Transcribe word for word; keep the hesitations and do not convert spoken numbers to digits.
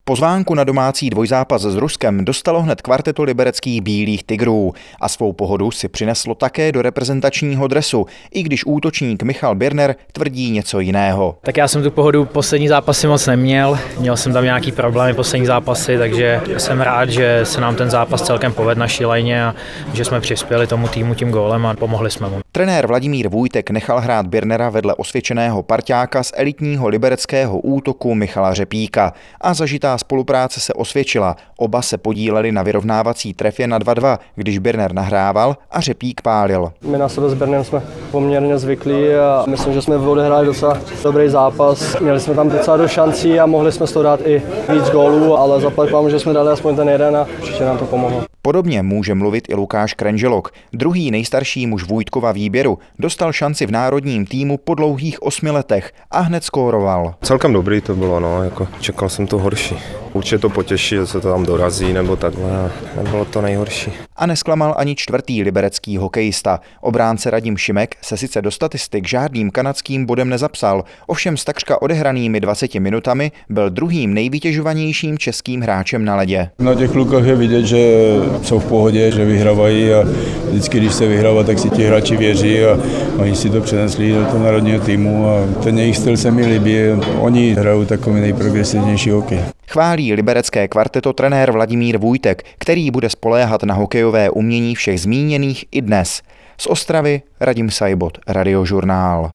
Pozvánku na domácí dvojzápas s Ruskem dostalo hned kvarteto libereckých Bílých tigrů a svou pohodu si přineslo také do reprezentačního dresu, i když útočník Michal Birner tvrdí něco jiného. Tak já jsem tu pohodu poslední zápasy moc neměl, měl jsem tam nějaký problémy poslední zápasy, takže jsem rád, že se nám ten zápas celkem povedl naší lajně a že jsme přispěli tomu týmu tím gólem a pomohli jsme mu. Trenér Vladimír Vůjtek nechal hrát Birnera vedle osvědčeného parťáka z elitního libereckého útoku Michala Řepíka a zažitá spolupráce se osvědčila. Oba se podíleli na vyrovnávací trefě na dva dva, když Birner nahrával a Řepík pálil. My na sebe s Birnerem jsme poměrně zvyklí a myslím, že jsme odehráli docela dobrý zápas. Měli jsme tam docela do šancí a mohli jsme z toho dát i víc gólů, ale zaplať vám, že jsme dali aspoň ten jeden a určitě nám to pomohlo. Podobně může mluvit i Lukáš Krenželok. Druhý nejstarší muž Vůjtkova výběru dostal šanci v národním týmu po dlouhých osmi letech a hned skóroval. Celkem dobrý to bylo, no, jako čekal jsem to horší. Určitě to potěší, že se to tam dorazí nebo takhle, nebylo to nejhorší. A nesklamal ani čtvrtý liberecký hokejista. Obránce Radim Šimek se sice do statistik žádným kanadským bodem nezapsal, ovšem s takřka odehranými dvaceti minutami byl druhým nejvytěžovanějším českým hráčem na ledě. Na těch klukách je vidět, že jsou v pohodě, že vyhrávají a vždycky, když se vyhrává, tak si ti hráči věří a oni si to přenesli do toho národního týmu a ten jejich styl se mi líbí. Oni hrajou takový nejprogresivnější hokej. Chválí liberecké kvarteto trenér Vladimír Vůjtek, který bude spoléhat na hokejové umění všech zmíněných i dnes. Z Ostravy Radim Sajbot, Radiožurnál.